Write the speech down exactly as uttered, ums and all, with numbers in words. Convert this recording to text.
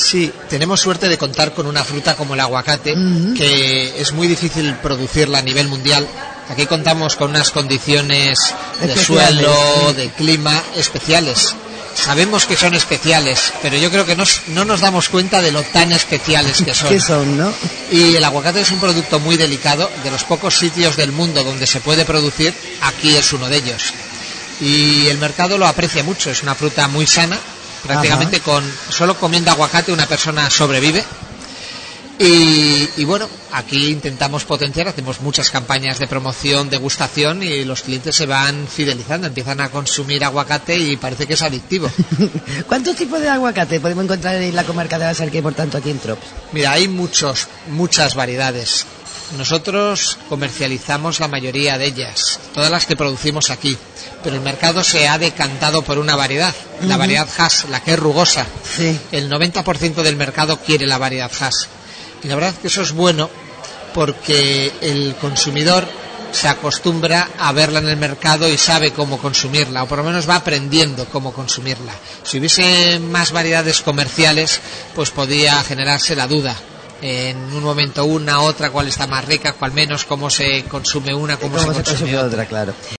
Sí, tenemos suerte de contar con una fruta como el aguacate, uh-huh. que es muy difícil producirla a nivel mundial. Aquí contamos con unas condiciones de suelo, de clima especiales. Sabemos que son especiales, pero yo creo que nos, no nos damos cuenta de lo tan especiales que son. ¿Qué son, no? Y el aguacate es un producto muy delicado. De los pocos sitios del mundo donde se puede producir, aquí es uno de ellos. Y el mercado lo aprecia mucho. Es una fruta muy sana. Prácticamente con solo comiendo aguacate una persona sobrevive. Y, y bueno, aquí intentamos potenciar, hacemos muchas campañas de promoción, degustación, y los clientes se van fidelizando, empiezan a consumir aguacate y parece que es adictivo. ¿Cuántos tipos de aguacate podemos encontrar en la comarca de la Sarquía y por tanto aquí en Trops? Mira, hay muchos, muchas variedades. Nosotros comercializamos la mayoría de ellas, todas las que producimos aquí, pero el mercado se ha decantado por una variedad, uh-huh. la variedad Hass, la que es rugosa. Sí. El noventa por ciento del mercado quiere la variedad Hass. Y la verdad es que eso es bueno porque el consumidor se acostumbra a verla en el mercado y sabe cómo consumirla, o por lo menos va aprendiendo cómo consumirla. Si hubiese más variedades comerciales, pues podía generarse la duda. En un momento una, otra, cuál está más rica, cuál menos, cómo se consume una, cómo, cómo se, se consume consume otra. otra, claro.